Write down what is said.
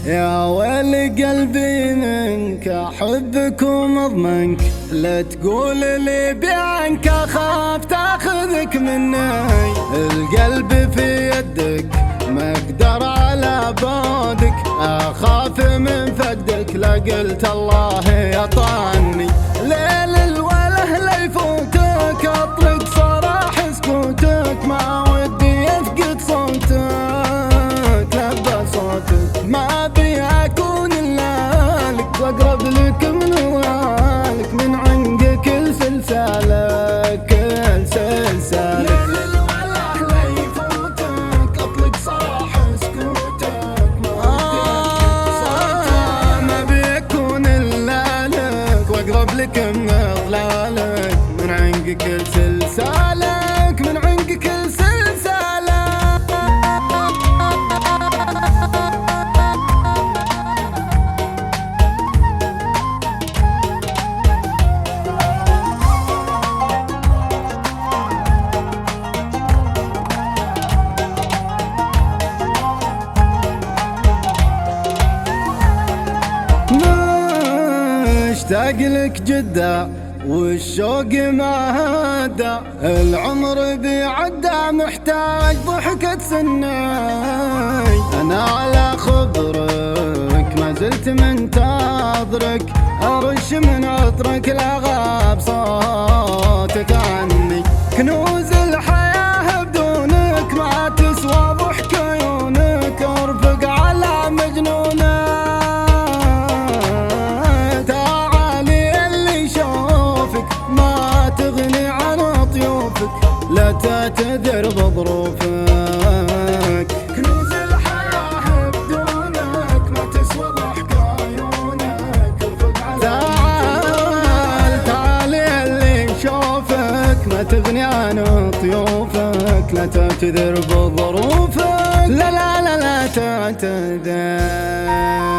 يا ويل قلبي منك، احبك ومضمنك، لا تقول لي بعنك اخاف تاخذك مني. القلب في يدك ما اقدر على بعدك، اخاف من فقدك، لا قلت الله يطعني. ليل الوله لا يفوتك، اطلق صراح سكوتك، ما ودي يفقد صوتك، لبى صوتك، ما بي اكون الا لك، واقرب لك من هوالك، من عنقك كل سلسالك، كل سلسالك. لك من ظلالك، من عنقك كل سلسالك، من عنقك كل سلسالك. مشتاق لك جدا والشوق ما هدى، العمر بيعدى محتاج ضحكة سني. أنا على خبرك ما زلت منتظرك، أرش من عطرك لا غاب صوتك عني. كنوز الحياة بدونك ما تسوى ضحك عيونك، أرفق على مجنونك، لا تعتذر بظروفك. كنوز الحياة بدونك ما تسوى ضحك عيونك، تعال اللي نشوفك، ما تغني عن طيوفك، لا تعتذر بظروفك، لا لا لا لا تعتذر.